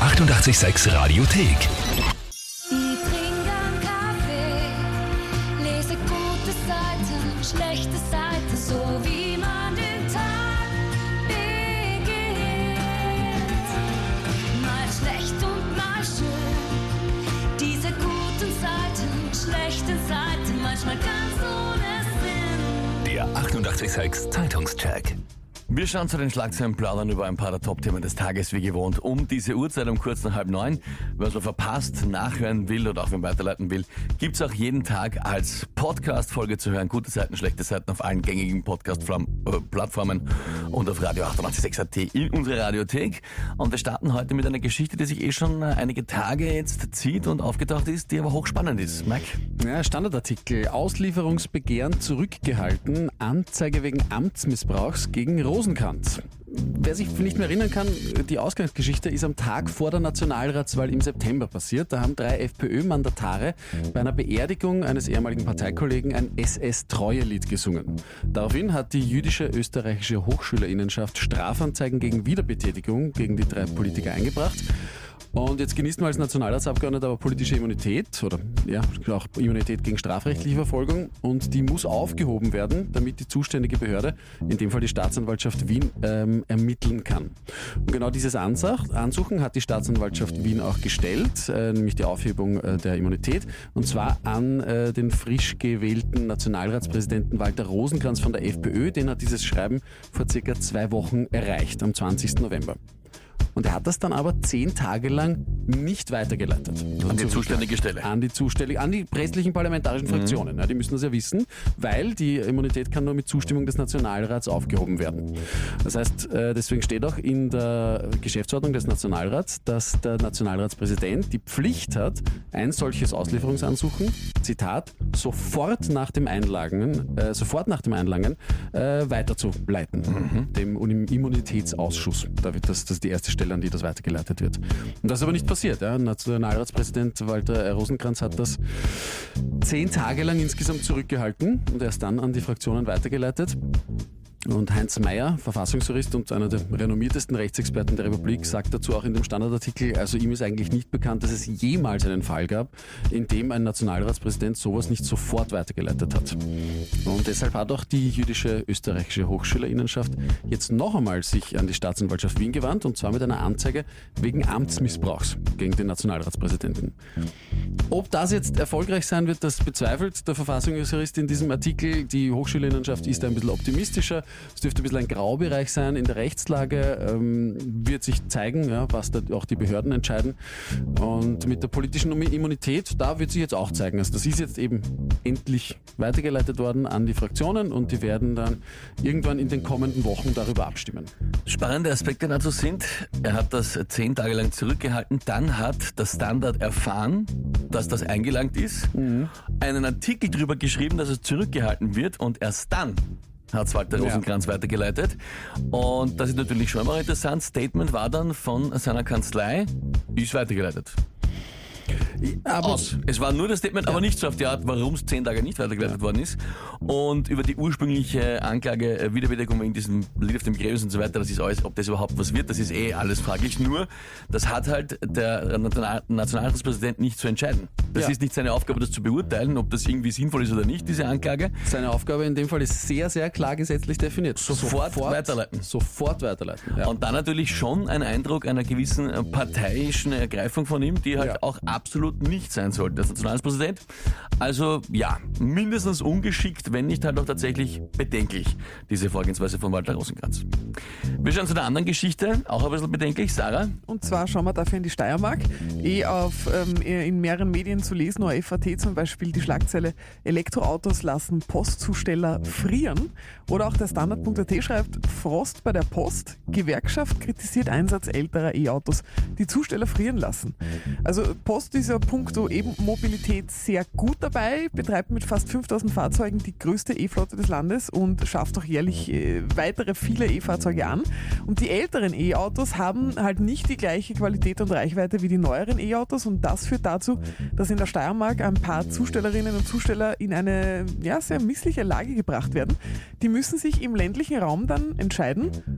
886 Radiothek. Ich trinke einen Kaffee, lese gute Seiten, schlechte Seiten, so wie man den Tag beginnt. Mal schlecht und mal schön, diese guten Seiten, schlechten Seiten, manchmal ganz ohne Sinn. Der 886 Zeitungscheck. Wir schauen zu den Schlagzeilen, plaudern über ein paar der Top-Themen des Tages wie gewohnt. Um diese Uhrzeit um kurz nach 8:30. Wer es noch verpasst, nachhören will oder auch wen weiterleiten will, gibt's auch jeden Tag als Podcast-Folge zu hören. Gute Seiten, schlechte Seiten auf allen gängigen Podcast-Plattformen und auf Radio 886.at in unserer Radiothek. Und wir starten heute mit einer Geschichte, die sich schon einige Tage jetzt zieht und aufgetaucht ist, die aber hochspannend ist. Mike? Ja, Standardartikel. Auslieferungsbegehren zurückgehalten. Anzeige wegen Amtsmissbrauchs gegen Rosenkranz. Wer sich nicht mehr erinnern kann, die Ausgangsgeschichte ist am Tag vor der Nationalratswahl im September passiert. Da haben 3 FPÖ-Mandatare bei einer Beerdigung eines ehemaligen Parteikollegen ein SS-Treue-Lied gesungen. Daraufhin hat die jüdische österreichische Hochschülerinnenschaft Strafanzeigen gegen Wiederbetätigung gegen die 3 Politiker eingebracht. Und jetzt genießt man als Nationalratsabgeordneter aber politische Immunität oder ja auch Immunität gegen strafrechtliche Verfolgung und die muss aufgehoben werden, damit die zuständige Behörde, in dem Fall die Staatsanwaltschaft Wien, ermitteln kann. Und genau dieses Ansuchen hat die Staatsanwaltschaft Wien auch gestellt, nämlich die Aufhebung der Immunität und zwar an den frisch gewählten Nationalratspräsidenten Walter Rosenkranz von der FPÖ. Den hat dieses Schreiben vor circa 2 Wochen erreicht, am 20. November. Und er hat das dann aber 10 Tage lang nicht weitergeleitet. An die zuständige Stelle. An die restlichen parlamentarischen Fraktionen. Ja, die müssen das ja wissen, weil die Immunität kann nur mit Zustimmung des Nationalrats aufgehoben werden. Das heißt, deswegen steht auch in der Geschäftsordnung des Nationalrats, dass der Nationalratspräsident die Pflicht hat, ein solches Auslieferungsansuchen, Zitat, sofort nach dem Einlangen weiterzuleiten, dem Immunitätsausschuss. Das ist die erste Stelle, an die das weitergeleitet wird. Und das ist aber nicht passiert. Ja. Nationalratspräsident Walter Rosenkranz hat das 10 Tage lang insgesamt zurückgehalten und erst dann an die Fraktionen weitergeleitet. Und Heinz Mayer, Verfassungsjurist und einer der renommiertesten Rechtsexperten der Republik, sagt dazu auch in dem Standardartikel, also ihm ist eigentlich nicht bekannt, dass es jemals einen Fall gab, in dem ein Nationalratspräsident sowas nicht sofort weitergeleitet hat. Und deshalb hat auch die jüdische österreichische Hochschülerinnenschaft jetzt noch einmal sich an die Staatsanwaltschaft Wien gewandt und zwar mit einer Anzeige wegen Amtsmissbrauchs gegen den Nationalratspräsidenten. Ob das jetzt erfolgreich sein wird, das bezweifelt der Verfassungsjurist in diesem Artikel. Die Hochschülerinnenschaft ist ein bisschen optimistischer. Es dürfte ein bisschen ein Graubereich sein in der Rechtslage, wird sich zeigen, ja, was da auch die Behörden entscheiden. Und mit der politischen Immunität, da wird sich jetzt auch zeigen. Also das ist jetzt eben endlich weitergeleitet worden an die Fraktionen und die werden dann irgendwann in den kommenden Wochen darüber abstimmen. Spannende Aspekte dazu sind, er hat das 10 Tage lang zurückgehalten, dann hat der Standard erfahren, dass das eingelangt ist, einen Artikel darüber geschrieben, dass es zurückgehalten wird und erst dann hat Walter Rosenkranz weitergeleitet. Und das ist natürlich schon mal interessant. Statement war dann von seiner Kanzlei, ist weitergeleitet. Aber es war nur das Statement, aber nicht so auf die Art, warum es 10 Tage nicht weitergeleitet worden ist. Und über die ursprüngliche Anklage, Wiederbetätigung wegen diesem Lied auf dem Gräbnis und so weiter, das ist alles, ob das überhaupt was wird, das ist alles fraglich. Nur, das hat halt der Nationalratspräsident nicht zu entscheiden. Das ist nicht seine Aufgabe, das zu beurteilen, ob das irgendwie sinnvoll ist oder nicht, diese Anklage. Seine Aufgabe in dem Fall ist sehr, sehr klar gesetzlich definiert. Sofort weiterleiten. Sofort weiterleiten. Ja. Und dann natürlich schon ein Eindruck einer gewissen parteiischen Ergreifung von ihm, die halt auch absolut nicht sein sollte, als Nationalratspräsident. Also ja, mindestens ungeschickt, wenn nicht halt auch tatsächlich bedenklich, diese Vorgehensweise von Walter Rosenkranz. Wir schauen zu einer anderen Geschichte, auch ein bisschen bedenklich. Sarah? Und zwar schauen wir dafür in die Steiermark. In mehreren Medien zu lesen, oder FAT zum Beispiel, die Schlagzeile Elektroautos lassen Postzusteller frieren. Oder auch der Standard.at schreibt, Frost bei der Post, Gewerkschaft kritisiert Einsatz älterer E-Autos, die Zusteller frieren lassen. Also Post ist ja punkto eben Mobilität sehr gut dabei, betreibt mit fast 5000 Fahrzeugen die größte E-Flotte des Landes und schafft auch jährlich weitere viele E-Fahrzeuge an. Und die älteren E-Autos haben halt nicht die gleiche Qualität und Reichweite wie die neueren E-Autos und das führt dazu, dass in der Steiermark ein paar Zustellerinnen und Zusteller in eine sehr missliche Lage gebracht werden. Die müssen sich im ländlichen Raum dann entscheiden,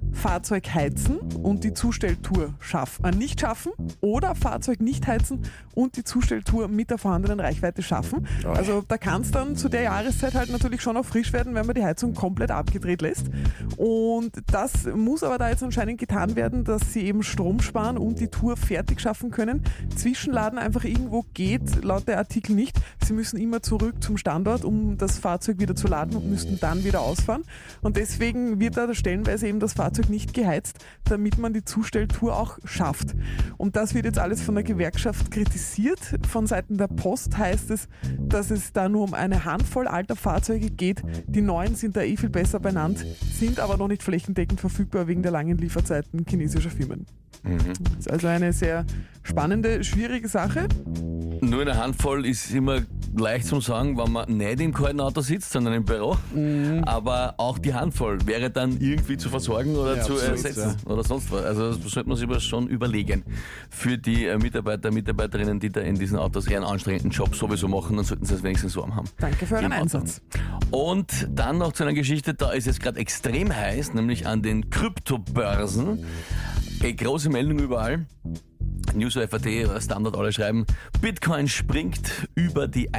Fahrzeug heizen und die Zustelltour nicht schaffen oder Fahrzeug nicht heizen und die Zustelltour mit der vorhandenen Reichweite schaffen. Also da kann es dann zu der Jahreszeit halt natürlich schon auch frisch werden, wenn man die Heizung komplett abgedreht lässt. Und das muss aber da jetzt anscheinend getan werden, dass sie eben Strom sparen und die Tour fertig schaffen können. Zwischenladen einfach irgendwo geht laut der Artikel nicht. Sie müssen immer zurück zum Standort, um das Fahrzeug wieder zu laden und müssten dann wieder ausfahren. Und deswegen wird da stellenweise eben das Fahrzeug nicht geheizt, damit man die Zustelltour auch schafft. Und das wird jetzt alles von der Gewerkschaft kritisiert. Von Seiten der Post heißt es, dass es da nur um eine Handvoll alter Fahrzeuge geht. Die neuen sind da viel besser benannt, sind aber noch nicht flächendeckend verfügbar wegen der langen Lieferzeiten chinesischer Firmen. Das ist also eine sehr spannende, schwierige Sache. Nur eine Handvoll ist immer leicht zum Sagen, wenn man nicht im kalten Auto sitzt, sondern im Büro. Aber auch die Handvoll wäre dann irgendwie zu versorgen oder zu ersetzen oder sonst was. Also das sollte man sich schon überlegen. Für die Mitarbeiter, Mitarbeiterinnen, die da in diesen Autos eher einen anstrengenden Job sowieso machen, dann sollten sie es wenigstens warm haben. Danke für euren Einsatz. Und dann noch zu einer Geschichte, da ist es gerade extrem heiß, nämlich an den Kryptobörsen. Große Meldung überall. News FAT, Standard, alle schreiben, Bitcoin springt über die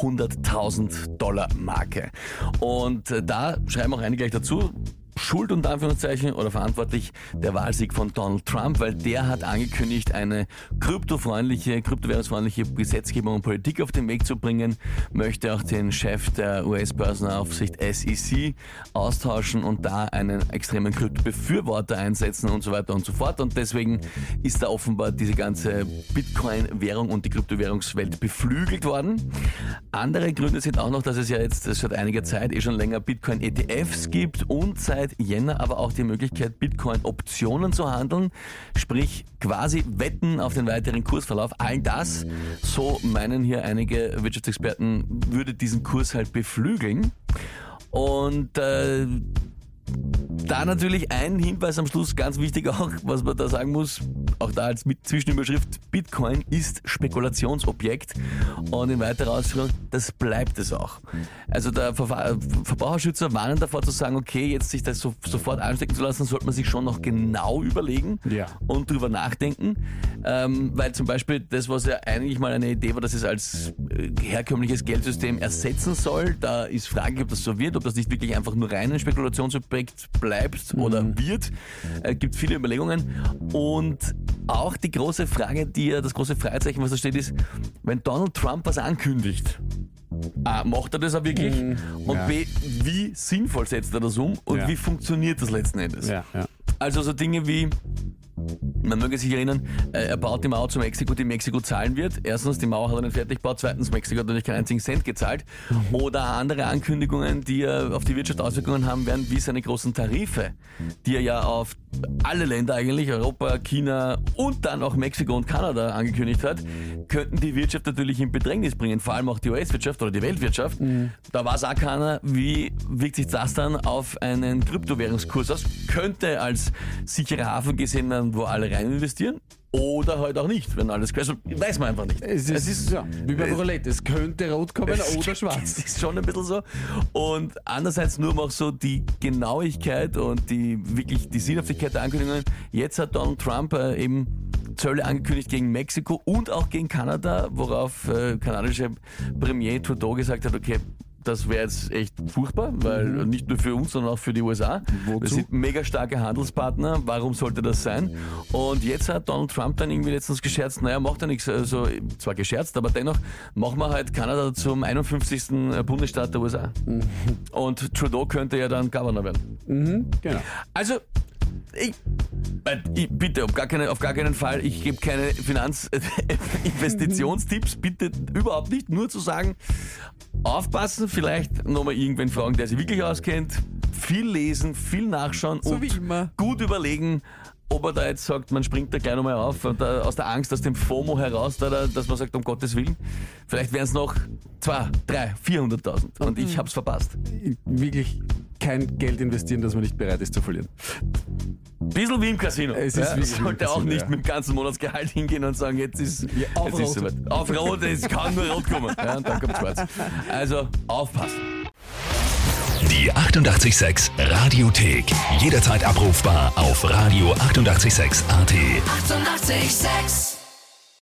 $100.000 Marke. Und da schreiben auch einige gleich dazu, Schuld unter Anführungszeichen oder verantwortlich der Wahlsieg von Donald Trump, weil der hat angekündigt, eine kryptowährungsfreundliche Gesetzgebung und Politik auf den Weg zu bringen, möchte auch den Chef der US-Börsenaufsicht SEC austauschen und da einen extremen Kryptobefürworter einsetzen und so weiter und so fort. Und deswegen ist da offenbar diese ganze Bitcoin-Währung und die Kryptowährungswelt beflügelt worden. Andere Gründe sind auch noch, dass es ja jetzt seit einiger Zeit schon länger Bitcoin-ETFs gibt und seit Jänner aber auch die Möglichkeit, Bitcoin-Optionen zu handeln, sprich quasi Wetten auf den weiteren Kursverlauf. All das, so meinen hier einige Wirtschaftsexperten, würde diesen Kurs halt beflügeln. Und da natürlich ein Hinweis am Schluss, ganz wichtig auch, was man da sagen muss, auch da als Zwischenüberschrift, Bitcoin ist Spekulationsobjekt und in weiterer Ausführung, das bleibt es auch. Also der Verbraucherschützer warnen davor zu sagen, okay, jetzt sich das sofort einstecken zu lassen, sollte man sich schon noch genau überlegen und drüber nachdenken, weil zum Beispiel das, was ja eigentlich mal eine Idee war, dass es als herkömmliches Geldsystem ersetzen soll, da ist Frage, ob das so wird, ob das nicht wirklich einfach nur rein ein Spekulationsobjekt bleibt oder wird. Gibt viele Überlegungen und auch die große Frage, das große Fragezeichen, was da steht, ist, wenn Donald Trump was ankündigt, A, macht er das auch wirklich? Und B, wie sinnvoll setzt er das um und wie funktioniert das letzten Endes? Also so Dinge wie, man möge sich erinnern, er baut die Mauer zu Mexiko, die Mexiko zahlen wird. Erstens, die Mauer hat er nicht fertig gebaut. Zweitens, Mexiko hat natürlich keinen einzigen Cent gezahlt. Oder andere Ankündigungen, die auf die Wirtschaft Auswirkungen haben werden, wie seine großen Tarife, die er ja auf alle Länder eigentlich, Europa, China und dann auch Mexiko und Kanada angekündigt hat, könnten die Wirtschaft natürlich in Bedrängnis bringen, vor allem auch die US-Wirtschaft oder die Weltwirtschaft. Da weiß auch keiner, wie wirkt sich das dann auf einen Kryptowährungskurs aus. Könnte als sicherer Hafen gesehen werden, wo alle rein investieren. Oder halt auch nicht, wenn alles quer ist. Weiß man einfach nicht. Es ist wie beim Roulette. Es könnte rot kommen oder schwarz. Das ist schon ein bisschen so. Und andererseits nur noch so die Genauigkeit und die Sinnhaftigkeit der Ankündigungen. Jetzt hat Donald Trump eben Zölle angekündigt gegen Mexiko und auch gegen Kanada, worauf kanadische Premier Trudeau gesagt hat, okay, das wäre jetzt echt furchtbar, weil nicht nur für uns, sondern auch für die USA. Wir sind mega starke Handelspartner, warum sollte das sein? Und jetzt hat Donald Trump dann irgendwie letztens gescherzt, naja, macht er nichts, also zwar gescherzt, aber dennoch machen wir halt Kanada zum 51. Bundesstaat der USA. Und Trudeau könnte ja dann Governor werden. Genau. Also, bitte, auf gar keinen Fall, ich gebe keine Finanzinvestitionstipps, bitte überhaupt nicht, nur zu sagen, aufpassen, vielleicht nochmal irgendwen fragen, der sich wirklich auskennt, viel lesen, viel nachschauen so und wie immer gut überlegen, ob er da jetzt sagt, man springt da gleich nochmal auf und aus der Angst, aus dem FOMO heraus, dass man sagt, um Gottes Willen, vielleicht wären es noch 200.000, 300.000, 400.000 und ich hab's verpasst. Wirklich kein Geld investieren, das man nicht bereit ist zu verlieren. Bisschen wie im Casino. Es ist sollte auch nicht mit dem ganzen Monatsgehalt hingehen und sagen, jetzt ist soweit. Auf Rot, es kann nur Rot kommen. Ja, und dann kommt Schwarz. Also aufpassen. Die 886 Radiothek. Jederzeit abrufbar auf radio886.at. 886! 886